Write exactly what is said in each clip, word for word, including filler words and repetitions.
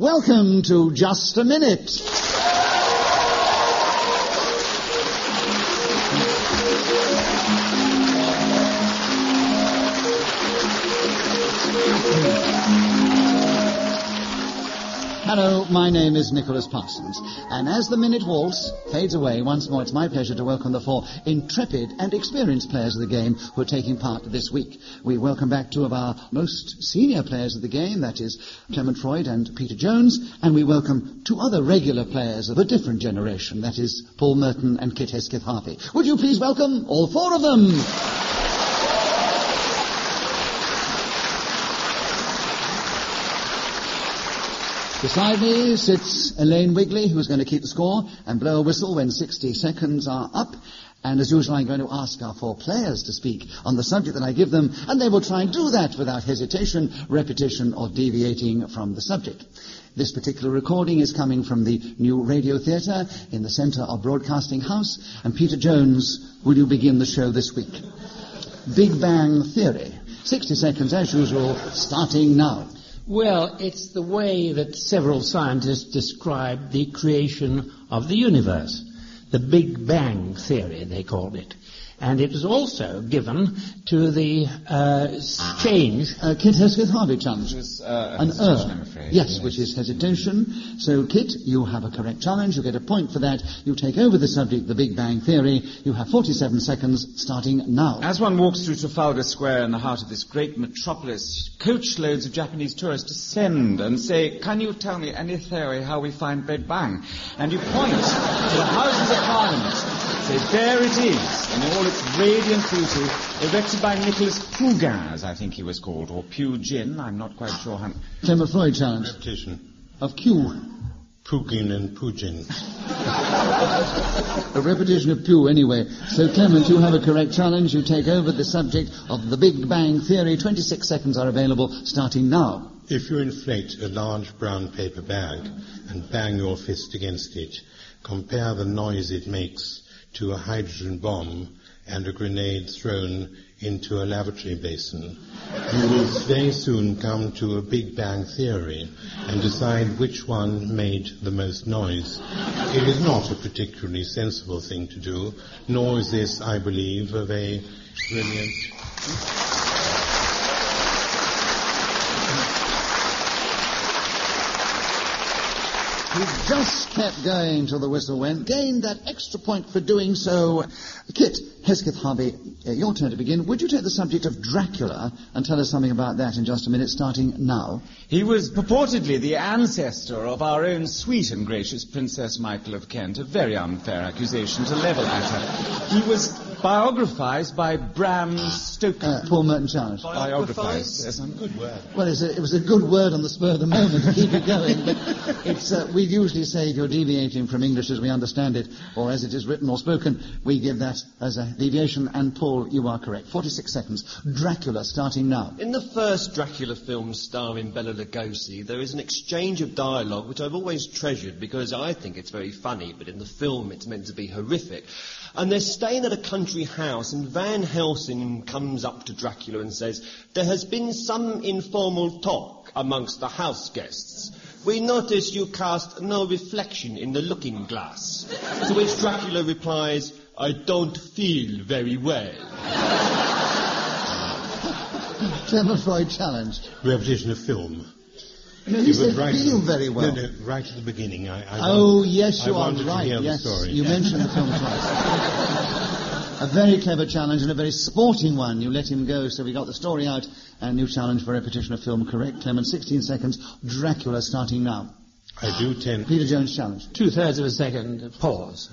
Welcome to Just a Minute. Hello, my name is Nicholas Parsons, and as the Minute Waltz fades away once more, it's my pleasure to welcome the four intrepid and experienced players of the game who are taking part this week. We welcome back two of our most senior players of the game, that is Clement Freud and Peter Jones, and we welcome two other regular players of a different generation, that is Paul Merton and Kit Hesketh Harvey. Would you please welcome all four of them? Beside me sits Elaine Wigley, who's going to keep the score and blow a whistle when sixty seconds are up. And as usual, I'm going to ask our four players to speak on the subject that I give them, and they will try and do that without hesitation, repetition, or deviating from the subject. This particular recording is coming from the New Radio Theatre in the centre of Broadcasting House. And Peter Jones, will you begin the show this week? Big Bang Theory. sixty seconds, as usual, starting now. Well, it's the way that several scientists describe the creation of the universe. The Big Bang Theory, they called it. And it was also given to the uh, change... Uh, Kit Hesketh Harvey challenge. Was, uh, An er. I'm afraid. Yes, yes, which is hesitation. So, Kit, you have a correct challenge. You get a point for that. You take over the subject, the Big Bang Theory. You have forty-seven seconds, starting now. As one walks through Trafalgar Square in the heart of this great metropolis, coachloads of Japanese tourists descend and say, "Can you tell me any theory how we find Big Bang?" And you point to the Houses of Parliament. Say, there it is, in all its radiant beauty, erected by Nicholas Pugin, I think he was called, or Pugin, I'm not quite sure how... Clement Freud challenge. Repetition. Of Q. Pugin and Pugin. A repetition of Pew, anyway. So, Clement, you have a correct challenge. You take over the subject of the Big Bang Theory. twenty-six seconds are available, starting now. If you inflate a large brown paper bag and bang your fist against it, compare the noise it makes to a hydrogen bomb and a grenade thrown into a lavatory basin. You will very soon come to a Big Bang Theory and decide which one made the most noise. It is not a particularly sensible thing to do, nor is this, I believe, a very brilliant... He just kept going till the whistle went, gained that extra point for doing so. Kit Hesketh Harvey, uh, your turn to begin. Would you take the subject of Dracula and tell us something about that in just a minute, starting now? He was purportedly the ancestor of our own sweet and gracious Princess Michael of Kent, a very unfair accusation to level at her. He was biographized by Bram Stoker. Uh, Paul Merton challenge. Biographized? Yes, a good word. Well, it's a, it was a good word on the spur of the moment to keep it going, but it's, uh, we usually say if you're deviating from English as we understand it, or as it is written or spoken, we give that as a deviation, and Paul, you are correct. forty-six seconds. Dracula, starting now. In the first Dracula film starring Bela Lugosi, there is an exchange of dialogue which I've always treasured because I think it's very funny, but in the film it's meant to be horrific. And they're staying at a country house, and Van Helsing comes up to Dracula and says, "There has been some informal talk amongst the house guests. We notice you cast no reflection in the looking glass." To which Dracula replies, "I don't feel very well." Clement Freud challenge. Repetition of film. No, he said right feel the, very well. No, no, right at the beginning. I, I oh, want, yes, you I are wanted right. To hear yes, the story. You mentioned the film twice. A very clever challenge and a very sporting one. You let him go, so we got the story out, and new challenge for repetition of film. Correct, Clement. sixteen seconds. Dracula, starting now. I do tend... Peter Jones challenge. Two-thirds of a second pause.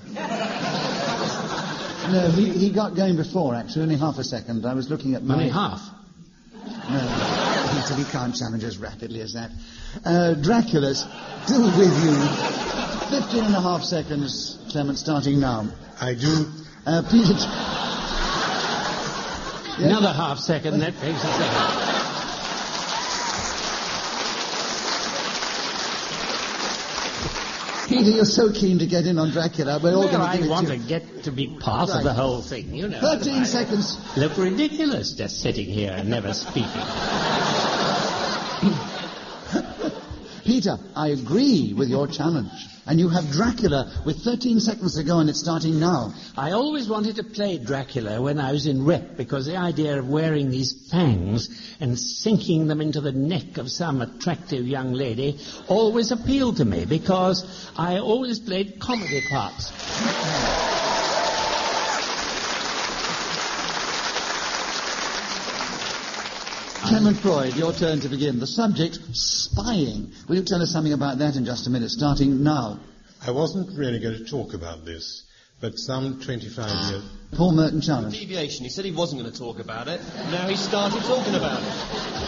No, he, he got going before, actually, only half a second. I was looking at my... Only half? No, Peter, he can't challenge as rapidly as that. Uh, Dracula, still with you. Fifteen and a half seconds, Clement, starting now. I do... Uh, Peter... Yes? Another half second, that makes a second. Peter, you're so keen to get in on Dracula. We're all well, going to I give it want to to you. get to be part right. of the whole thing, you know. Thirteen seconds. Look ridiculous just sitting here and never speaking. Peter, I agree with your challenge. And you have Dracula with thirteen seconds to go, and it's starting now. I always wanted to play Dracula when I was in rep, because the idea of wearing these fangs and sinking them into the neck of some attractive young lady always appealed to me, because I always played comedy parts. Clement Freud, your turn to begin. The subject, spying. Will you tell us something about that in just a minute, starting now? I wasn't really going to talk about this, but some twenty-five years... Paul Merton challenge. Deviation. He said he wasn't going to talk about it. Now he started talking about it.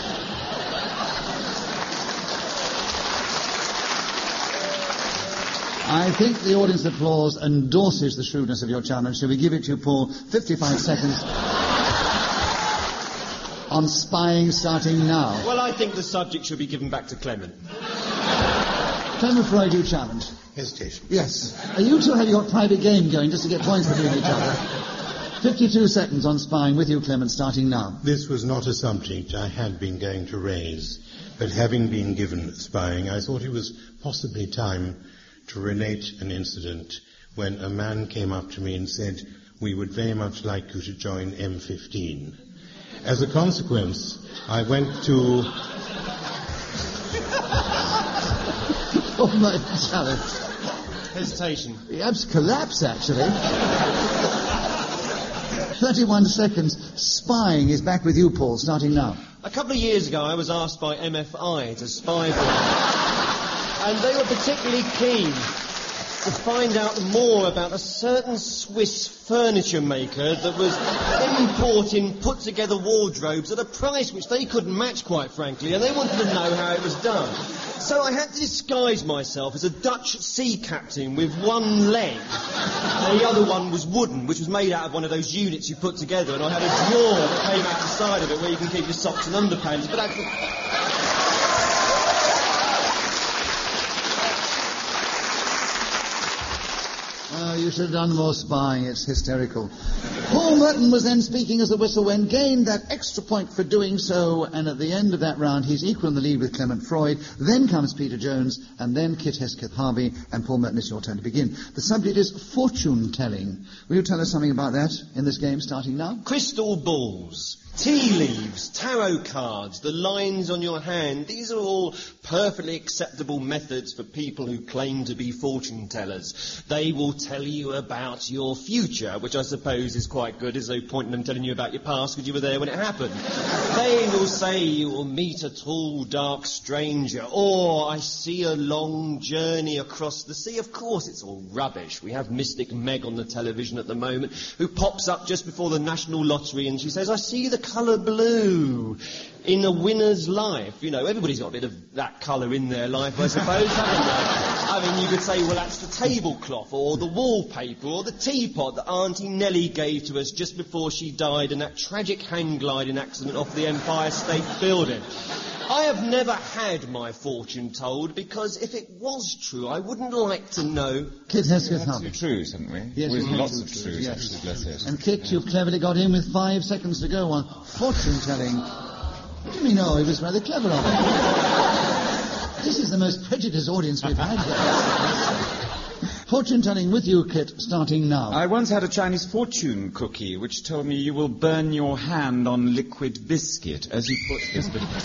I think the audience applause endorses the shrewdness of your challenge. Shall we give it to you, Paul? fifty-five seconds. On spying, starting now. Well, I think the subject should be given back to Clement. Clement Freud, you challenge. Hesitation. Yes. Are you two having got private game going just to get points between each other? fifty-two seconds on spying with you, Clement, starting now. This was not a subject I had been going to raise, but having been given spying, I thought it was possibly time to relate an incident when a man came up to me and said, "We would very much like you to join M fifteen. As a consequence, I went to... Oh, my challenge. Hesitation. The abs collapse, actually. thirty-one seconds. Spying is back with you, Paul, starting now. A couple of years ago, I was asked by M F I to spy for them. And they were particularly keen to find out more about a certain Swiss furniture maker that was importing put-together wardrobes at a price which they couldn't match, quite frankly, and they wanted to know how it was done. So I had to disguise myself as a Dutch sea captain with one leg, and the other one was wooden, which was made out of one of those units you put together, and I had a drawer that came out the side of it where you can keep your socks and underpants, but actually... Oh, you should have done more spying. It's hysterical. Paul Merton was then speaking as the whistle went, gained that extra point for doing so, and at the end of that round, he's equal in the lead with Clement Freud. Then comes Peter Jones, and then Kit Hesketh Harvey, and Paul Merton, it's your turn to begin. The subject is fortune-telling. Will you tell us something about that in this game, starting now? Crystal balls, tea leaves, tarot cards, the lines on your hand, these are all perfectly acceptable methods for people who claim to be fortune tellers. They will tell you about your future, which I suppose is quite good, as though pointing and telling you about your past because you were there when it happened. They will say you will meet a tall, dark stranger, or I see a long journey across the sea. Of course, it's all rubbish. We have Mystic Meg on the television at the moment, who pops up just before the National Lottery, and she says, I see the colour blue in a winner's life. You know, everybody's got a bit of that colour in their life, I suppose, haven't they? I mean, you could say, well, that's the tablecloth, or the wallpaper, or the teapot that Auntie Nellie gave to us just before she died in that tragic hang-gliding accident off the Empire State Building. I have never had my fortune told, because if it was true, I wouldn't like to know... Kit Hesketh Harvey. Two truths, haven't we? Yes, With we lots have of two truths, truths, actually, bless it. And Kit, you've cleverly got in with five seconds to go on fortune-telling. Jimmy, no, he was rather clever of it. This is the most prejudiced audience we've had yet. Fortune-telling with you, Kit, starting now. I once had a Chinese fortune cookie which told me you will burn your hand on liquid biscuit as you put this...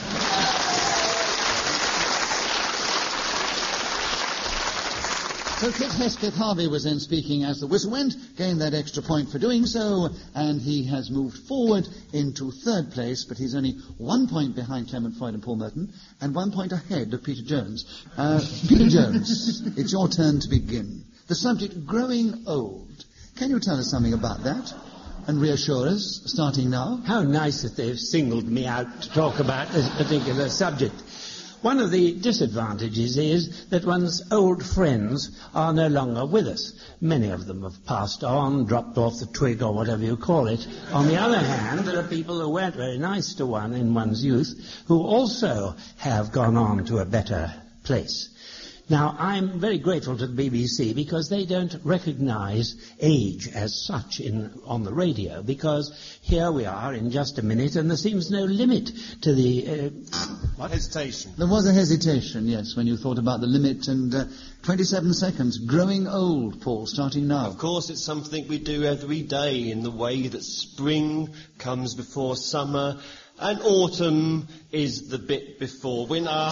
So Kit Hesketh Harvey was then speaking as the whistle went, gained that extra point for doing so, and he has moved forward into third place, but he's only one point behind Clement Freud and Paul Merton, and one point ahead of Peter Jones. Uh, Peter Jones, it's your turn to begin. The subject, growing old. Can you tell us something about that? And reassure us, starting now. How nice that they've singled me out to talk about this particular subject. One of the disadvantages is that one's old friends are no longer with us. Many of them have passed on, dropped off the twig, or whatever you call it. On the other hand, there are people who weren't very nice to one in one's youth who also have gone on to a better place. Now, I'm very grateful to the B B C because they don't recognize age as such in, on the radio, because here we are in just a minute and there seems no limit to the... Uh, what? Hesitation. There was a hesitation, yes, when you thought about the limit, and uh, twenty-seven seconds. Growing old, Paul, starting now. Of course, it's something we do every day in the way that spring comes before summer and autumn is the bit before winter.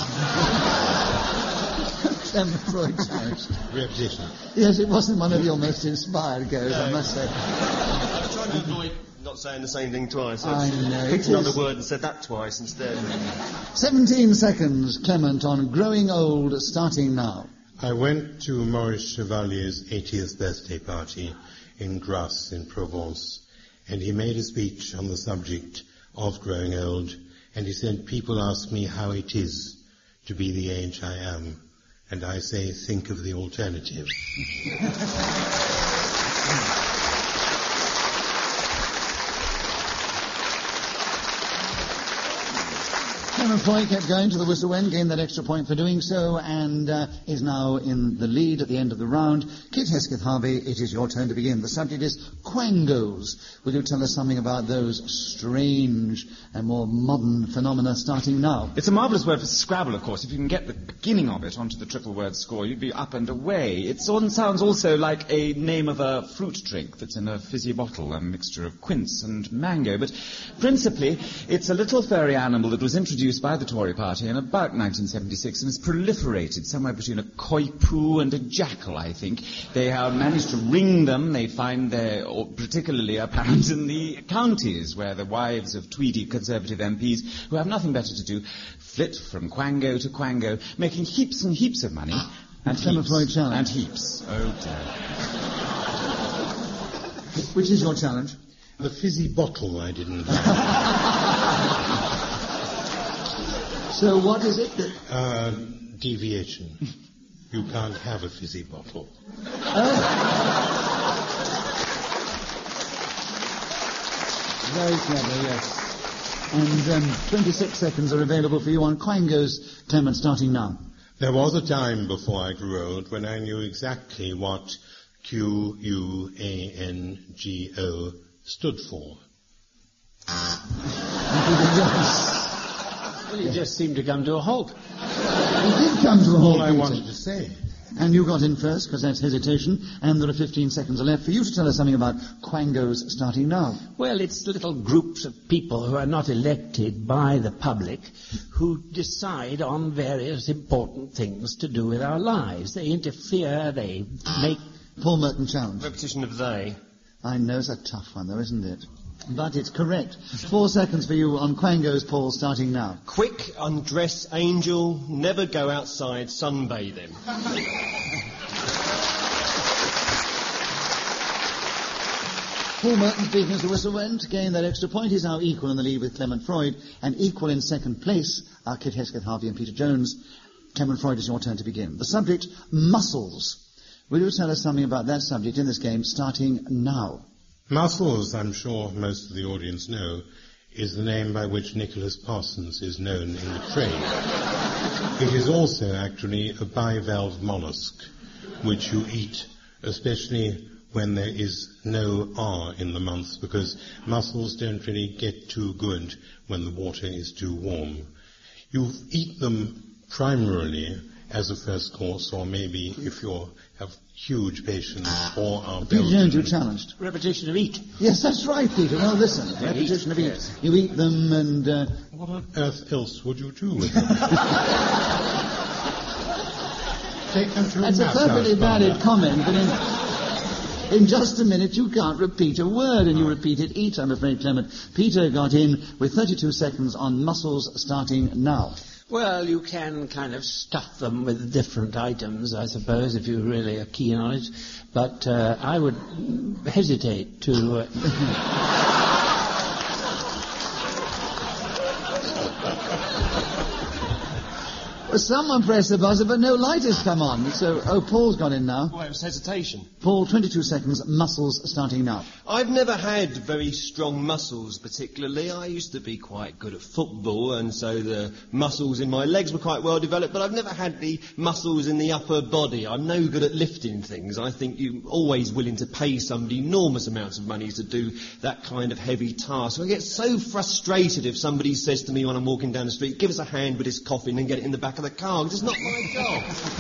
Clement Freud challenge. Repetition. Yes, it wasn't one of your most inspired goes, no. I must say. I'm trying to avoid not saying the same thing twice. I know. Picked another word and said that twice instead. Seventeen seconds, Clement, on growing old, starting now. I went to Maurice Chevalier's eightieth birthday party in Grasse in Provence, and he made a speech on the subject of growing old, and he said, people ask me how it is to be the age I am. And I say, think of the alternative. Clement Freud kept going to the whistle end, gained that extra point for doing so, and uh, is now in the lead at the end of the round. Kit Hesketh Harvey, it is your turn to begin. The subject is quangos. Will you tell us something about those strange and more modern phenomena starting now? It's a marvellous word for Scrabble, of course. If you can get the beginning of it onto the triple word score, you'd be up and away. It sounds also like a name of a fruit drink that's in a fizzy bottle, a mixture of quince and mango. But principally, it's a little furry animal that was introduced by the Tory party in about nineteen seventy-six and has proliferated somewhere between a coypoo and a jackal, I think. They have managed to ring them. They find they're particularly apparent in the counties where the wives of tweedy Conservative M Ps, who have nothing better to do, flit from quango to quango, making heaps and heaps of money. And Clement heaps. Freud challenge. And heaps. Oh, dear. Which is your challenge? The fizzy bottle I didn't have. So what is it that... Uh, deviation. You can't have a fizzy bottle. Oh. Very clever, yes. And um, twenty-six seconds are available for you on quangos, Clement, starting now. There was a time before I grew old when I knew exactly what Q U A N G O stood for. Well, you just seemed to come to a halt. You did come to a halt, All I Peter. wanted to say. And you got in first, because that's hesitation, and there are fifteen seconds left for you to tell us something about quangos starting now. Well, it's little groups of people who are not elected by the public who decide on various important things to do with our lives. They interfere, they make... Paul Merton challenge. Repetition of they. I know it's a tough one, though, isn't it? But it's correct. Four seconds for you on quangos, Paul, starting now. Quick, undress angel, never go outside sunbathing. Paul Merton, speaking as the whistle went, to gain that extra point. He's now equal in the lead with Clement Freud, and equal in second place are Kit Hesketh Harvey and Peter Jones. Clement Freud, it's your turn to begin. The subject, muscles. Will you tell us something about that subject in this game, starting now? Muscles, I'm sure most of the audience know, is the name by which Nicholas Parsons is known in the trade. It is also actually a bivalve mollusk, which you eat, especially when there is no R in the month, because mussels don't really get too good when the water is too warm. You eat them primarily as a first course, or maybe if you have huge patience or are Peter Belgian. Jones, you're challenged. Repetition of eat. Yes, that's right, Peter. Well, listen. Repetition of eat. Yes. You eat them and... Uh, What on earth else would you do with them? Take them to a that's a massage perfectly valid parlour. comment, but in, in just a minute you can't repeat a word, and you repeated eat, I'm afraid, Clement. Peter got in with thirty-two seconds on muscles starting now. Well, you can kind of stuff them with different items, I suppose, if you really are keen on it. But uh, I would hesitate to... Uh, Someone pressed the buzzer, but no light has come on. So, oh, Paul's gone in now. Well, it was hesitation. Paul, twenty-two seconds, muscles starting now. I've never had very strong muscles particularly. I used to be quite good at football, and so the muscles in my legs were quite well developed, but I've never had the muscles in the upper body. I'm no good at lifting things. I think you're always willing to pay somebody enormous amounts of money to do that kind of heavy task. So I get so frustrated if somebody says to me when I'm walking down the street, give us a hand with this coffin and get it in the back of the car. It's not my job.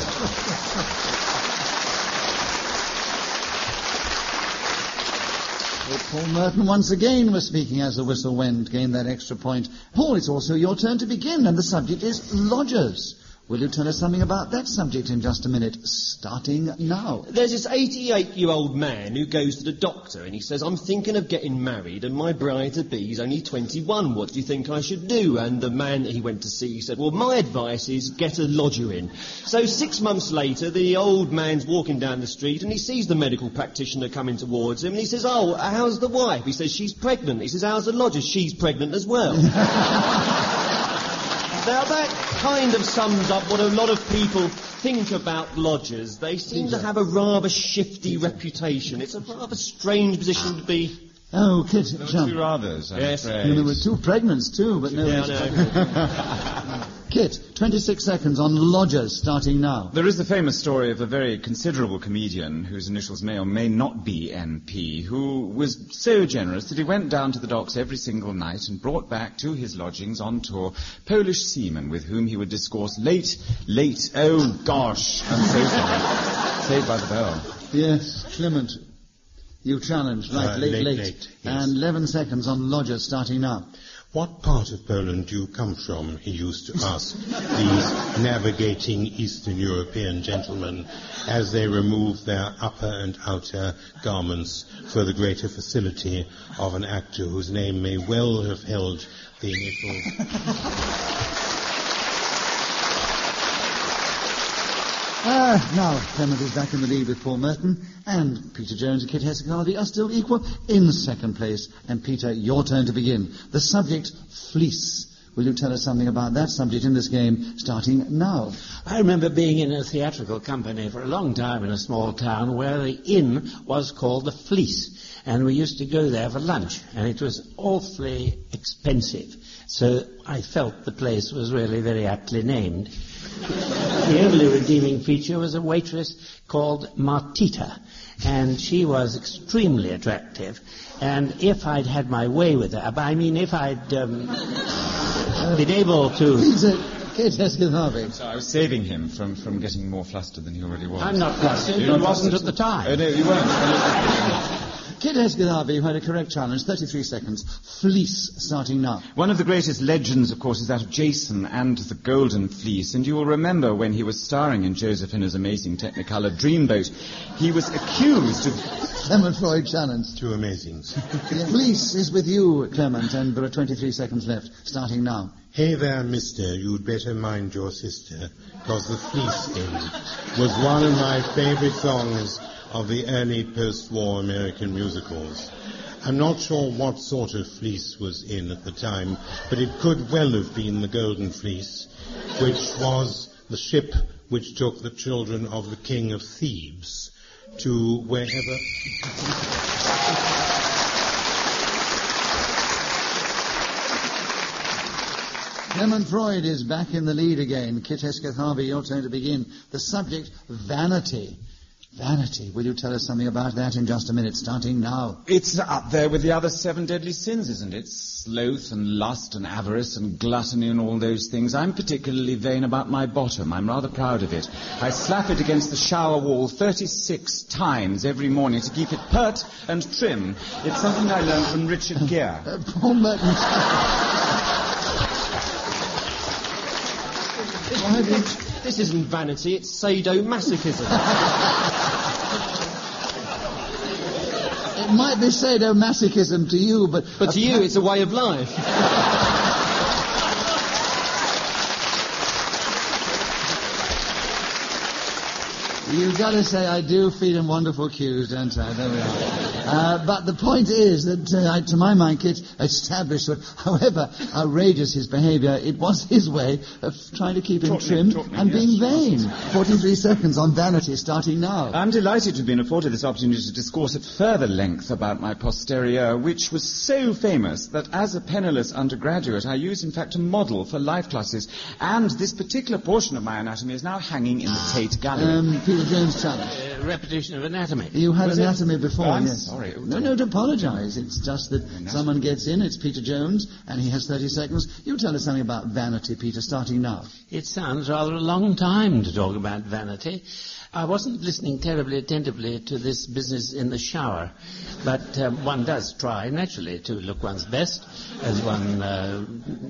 Well, Paul Merton once again was speaking as the whistle went, gained that extra point. Paul, it's also your turn to begin, and the subject is lodgers. Will you tell us something about that subject in just a minute, starting now? There's this eighty-eight-year-old man who goes to the doctor and he says, I'm thinking of getting married and my bride-to-be is only twenty-one. What do you think I should do? And the man that he went to see said, well, my advice is get a lodger in. So six months later, the old man's walking down the street and he sees the medical practitioner coming towards him and he says, oh, how's the wife? He says, she's pregnant. He says, how's the lodger? She's pregnant as well. Now, that kind of sums up what a lot of people think about lodgers. They seem to have a rather shifty reputation. It's a rather strange position to be. Oh, Kit, There were jump. two rathers, I'm Yes. afraid. And there were two pregnants, too, but no... Yeah, no. Kit, twenty-six seconds on lodgers, starting now. There is the famous story of a very considerable comedian whose initials may or may not be N P, who was so generous that he went down to the docks every single night and brought back to his lodgings on tour Polish seamen with whom he would discourse late, late, oh gosh, and so forth. Saved by the bell. Yes, Clement, you challenged, right, Uh, late, late, late. late, yes. And eleven seconds on lodgers, starting now. What part of Poland do you come from, he used to ask these navigating Eastern European gentlemen as they removed their upper and outer garments for the greater facility of an actor whose name may well have held the initials. Ah, now Clement is back in the lead with Paul Merton, and Peter Jones and Kit Hesketh are still equal in second place. And Peter, your turn to begin. The subject, fleece. Will you tell us something about that subject in this game, starting now? I remember being in a theatrical company for a long time in a small town where the inn was called the Fleece, and we used to go there for lunch, and it was awfully expensive. So I felt the place was really very aptly named. The only redeeming feature was a waitress called Martita, and she was extremely attractive. And if I'd had my way with her, I mean, if I'd um, been able to... Peter, Kit Hesketh Harvey. So I was saving him from, from getting more flustered than he already was. I'm not flustered. You're It not wasn't flustered? at the time. Oh, no, you weren't. Kit Hesketh Harvey, you had a correct challenge, thirty-three seconds. Fleece, starting now. One of the greatest legends, of course, is that of Jason and the Golden Fleece. And you will remember when he was starring in Josephine's amazing Technicolor Dreamboat, he was accused of... Clement Freud challenge. Two amazing. Fleece is with you, Clement, and there are twenty-three seconds left, starting now. Hey there, mister, you'd better mind your sister, 'cause the Fleece Inn was one of my favourite songs of the early post-war American musicals. I'm not sure what sort of fleece was in at the time, but it could well have been the Golden Fleece, which was the ship which took the children of the King of Thebes to wherever... Clement Freud is back in the lead again. Kit Hesketh Harvey, your turn to begin. The subject, vanity. Vanity. Will you tell us something about that in just a minute, starting now? It's up there with the other seven deadly sins, isn't it? Sloth and lust and avarice and gluttony and all those things. I'm particularly vain about my bottom. I'm rather proud of it. I slap it against the shower wall thirty-six times every morning to keep it pert and trim. It's something I learned from Richard Gere. Uh, Paul Merton. Why have you... This isn't vanity, it's sadomasochism. It might be sadomasochism to you, but... But to you, it's a way of life. You've got to say I do feed him wonderful cues, don't I? There we are. Uh, but the point is that, uh, to my mind, Kit established that, however outrageous his behaviour, it was his way of trying to keep him Talking, trim talking, and yes. being vain. forty-three seconds on Vanity, starting now. I'm delighted to have been afforded this opportunity to discourse at further length about my posterior, which was so famous that as a penniless undergraduate, I used, in fact, a model for life classes, and this particular portion of my anatomy is now hanging in the Tate Gallery. Um, Peter Jones challenge. Uh, repetition of anatomy. You had Was it? anatomy before, Oh, I'm yes. sorry. No, no, don't apologise. It's just that Anatomy. someone gets in, it's Peter Jones, and he has thirty seconds. You tell us something about Vanity, Peter, starting now. It sounds rather a long time to talk about vanity. I wasn't listening terribly attentively to this business in the shower, but um, one does try, naturally, to look one's best as one... Uh,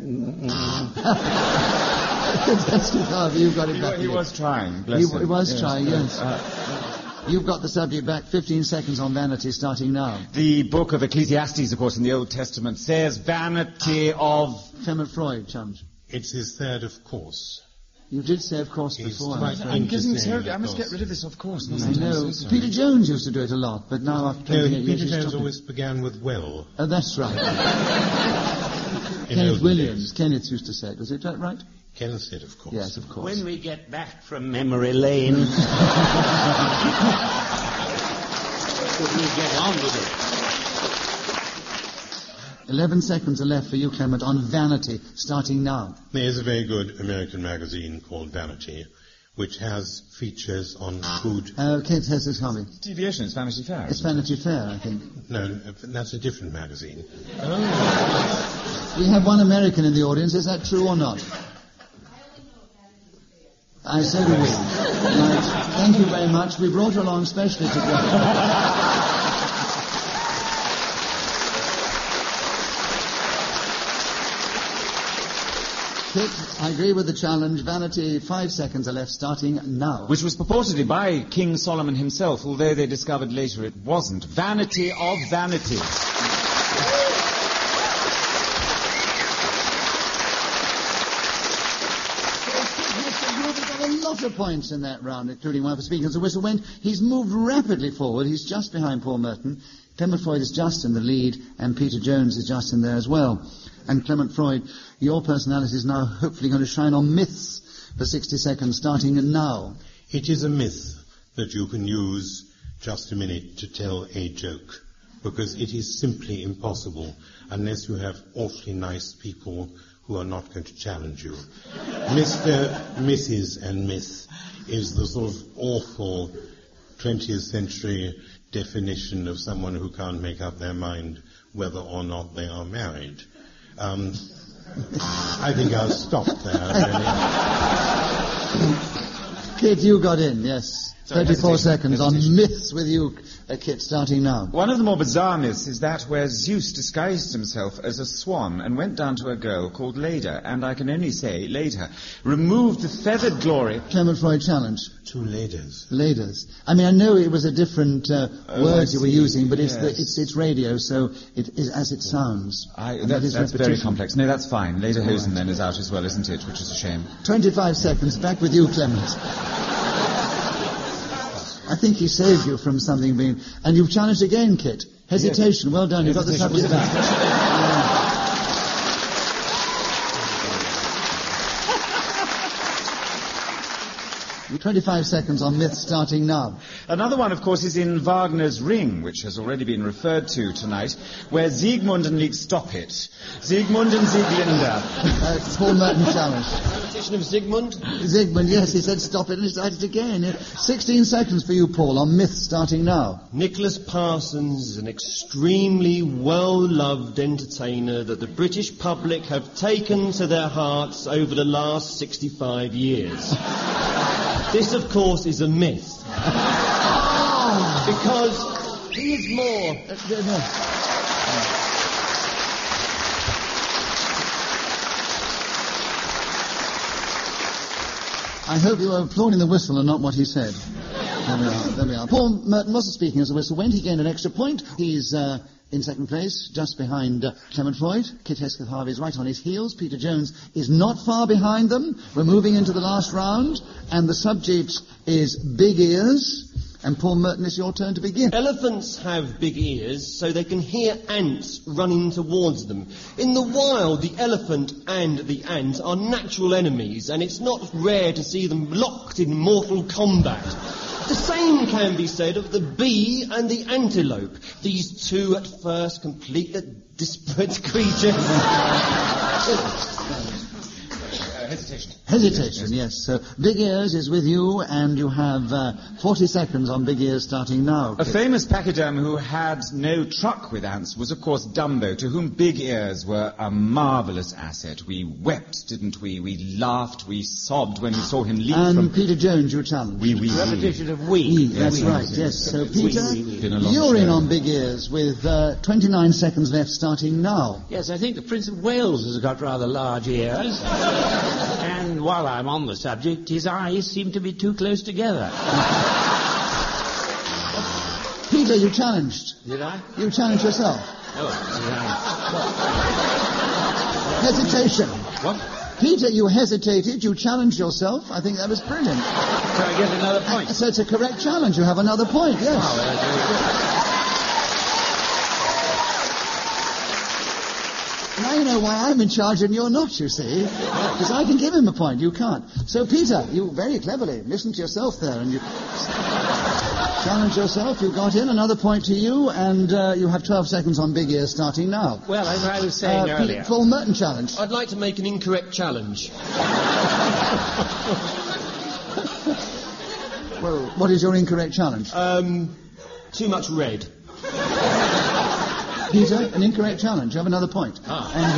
That's too far, but you've got it He, back. he again. was trying, bless He him. w- was trying, yes. Uh, You've got the subject back. fifteen seconds on Vanity, starting now. the book of Ecclesiastes, of course, in the Old Testament, says vanity of... Clement Freud, challenge. It's his third, of course. You did say, of course, He's before. quite I'm afraid. I'm Interesting, getting of terribly... I must course. get rid of this, of course. I mustn't know. I'm so sorry. Peter Jones used to do it a lot, but now after No, twenty-eight years, Peter he's Jones stopped it. always began with well. Oh, that's right. in Kenneth olden Williams. days. Kenneth used to say it. Was it that right? Kenneth said, of course. Yes, of course. when we get back from memory lane... Could we get on with it? Eleven seconds are left for you, Clement, on Vanity, starting now. There's a very good American magazine called Vanity, which has features on food. Uh, Kate has this hobby. Deviation, it's Vanity Fair. It's Vanity Fair, I think. No, that's a different magazine. We have one American in the audience. Is that true or not? I so do we. Right. Thank you very much. We brought her along specially today. Kit, I agree with the challenge. Vanity, five seconds are left, starting now. Which was purportedly by King Solomon himself, although they discovered later it wasn't. Vanity of vanities. We've got a lot of points in that round, including one for speaking as the whistle went. He's moved rapidly forward. He's just behind Paul Merton. Clement Freud is just in the lead, and Peter Jones is just in there as well. And Clement Freud, your personality is now hopefully going to shine on myths for sixty seconds, starting now. It is a myth that you can use just a minute to tell a joke, because it is simply impossible unless you have awfully nice people who are not going to challenge you. Mister, Missus and Myth is the sort of awful twentieth century definition of someone who can't make up their mind whether or not they are married. Um, I think I'll stop there, really. Kit, you got in, yes. Sorry, thirty-four hesitation, seconds on hesitation. myths with you, uh, Kit, starting now. One of the more bizarre myths is that where Zeus disguised himself as a swan and went down to a girl called Leda, and I can only say, Leda, removed the feathered glory... Clement Freud challenge. Two ladies. Ladies. I mean, I know it was a different uh, Oh, words I you were see. using, but it's, the, Yes. it's it's radio, so it is as it sounds. I, And that, that is that's very repetition. complex. No, that's fine. Leda All Hosen right. then is out as well, isn't it? Which is a shame. twenty-five seconds. Back with you, Clement. I think he saved you from something being... And you've challenged again, Kit. Hesitation. Well done. You've got the Hesitation. subject Was it back. twenty-five seconds on myth starting now. Another one, of course, is in Wagner's Ring, which has already been referred to tonight, where Siegmund and Lieg stop it. Siegmund and Sieglinde. Uh, Paul Merton challenge. Repetition of Sigmund. Zygmunt, yes, he said stop it and he started again. sixteen seconds for you, Paul, on myth starting now. Nicholas Parsons is an extremely well-loved entertainer that the British public have taken to their hearts over the last sixty-five years. This, of course, is a myth. Because he is more... Uh, no. I hope you are applauding the whistle and not what he said. There we are, there we are. Paul Merton wasn't speaking as the whistle went. He gained an extra point. He's uh, in second place, just behind uh, Clement Freud. Kit Hesketh Harvey is right on his heels. Peter Jones is not far behind them. We're moving into the last round, and the subject is big ears. And Paul Merton, it's your turn to begin. Elephants have big ears so they can hear ants running towards them. In the wild, the elephant and the ant are natural enemies, and it's not rare to see them locked in mortal combat. The same can be said of the bee and the antelope. These two, at first, completely disparate creatures. Hesitation. Hesitation, yes. So Big Ears is with you, and you have uh, forty seconds on Big Ears starting now. A famous pachyderm who had no truck with ants was, of course, Dumbo, to whom Big Ears were a marvellous asset. We wept, didn't we? We laughed, we sobbed when we saw him leap And from... Peter Jones, you challenge. We, we, Repetition of We, we. that's we, right, we, yes. So, we, Peter, we, we. Been a long you're in show. on Big Ears with uh, twenty-nine seconds left starting now. Yes, I think the Prince of Wales has got rather large ears. And while I'm on the subject, his eyes seem to be too close together. Peter, you challenged. Did I? You challenged yourself. Oh, Hesitation. right. What? Peter, you hesitated, you challenged yourself. I think that was brilliant. So I get another point. So it's a correct challenge. You have another point, yes. Oh, well, that's very good. Now you know why I'm in charge and you're not, you see. Because I can give him a point, you can't. So, Peter, you very cleverly listened to yourself there and you challenged yourself. You got in, another point to you, and uh, you have twelve seconds on Big Ears starting now. Well, as I was saying Uh, earlier... Pete, Paul Merton challenge. I'd like to make an incorrect challenge. Well, what is your incorrect challenge? Um, too much red. Peter, an incorrect challenge. You have another point. Ah. And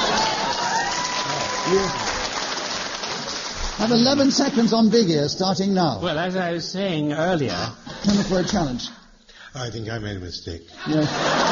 uh, you have eleven seconds on Big Ears starting now. Well, as I was saying earlier... Coming for a challenge. I think I made a mistake. Yes.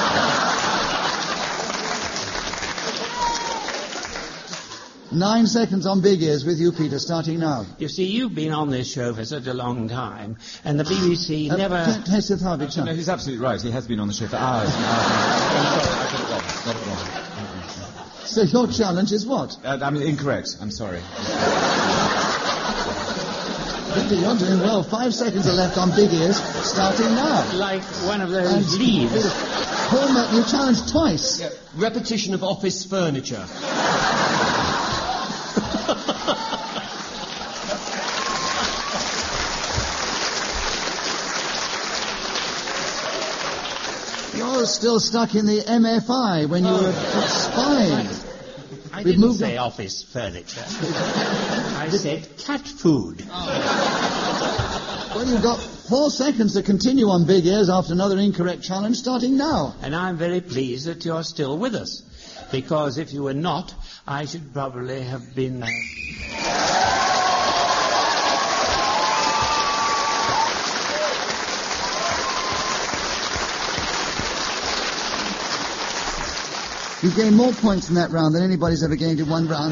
Nine seconds on Big Ears with you, Peter, starting now. You see, you've been on this show for such a long time, and the B B C Uh, never... Kit Hesketh Harvey No, challenge. he's absolutely right. He has been on the show for hours and hours. I'm sorry, I got it wrong. Got it wrong. So your challenge is what? Uh, I'm incorrect. I'm sorry. Victor, you're doing well. Five seconds are left on Big Ears, starting now. Like one of those And leaves. Paul Merton, you challenged twice. Yeah, repetition of office furniture. You're still stuck in the M F I when you were spying. I We've didn't moved say on. office furniture. I said cat food. Well, you've got four seconds to continue on Big Ears after another incorrect challenge, starting now. And I'm very pleased that you're still with us. Because if you were not, I should probably have been... Uh... You've gained more points in that round than anybody's ever gained in one round.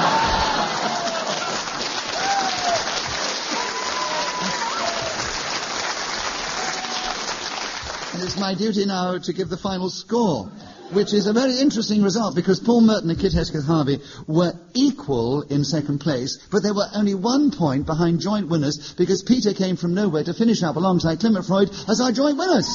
It's my duty now to give the final score, which is a very interesting result because Paul Merton and Kit Hesketh Harvey were equal in second place, but they were only one point behind joint winners because Peter came from nowhere to finish up alongside Clement Freud as our joint winners.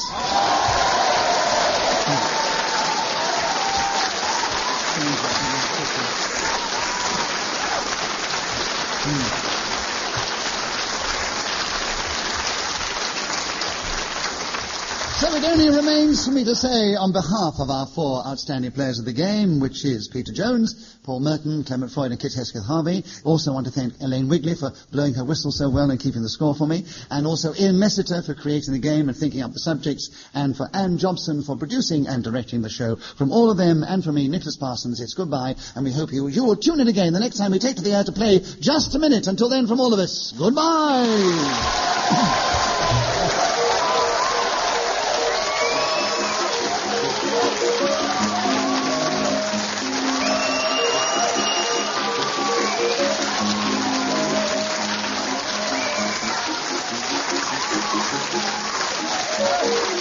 So it only remains for me to say, on behalf of our four outstanding players of the game, which is Peter Jones, Paul Merton, Clement Freud and Kit Hesketh Harvey, also want to thank Elaine Wigley for blowing her whistle so well and keeping the score for me, and also Ian Messiter for creating the game and thinking up the subjects, and for Anne Jobson for producing and directing the show. From all of them, and from me, Nicholas Parsons, it's goodbye, and we hope you, you will tune in again the next time we take to the air to play Just a Minute. Until then, from all of us, goodbye! Thank you.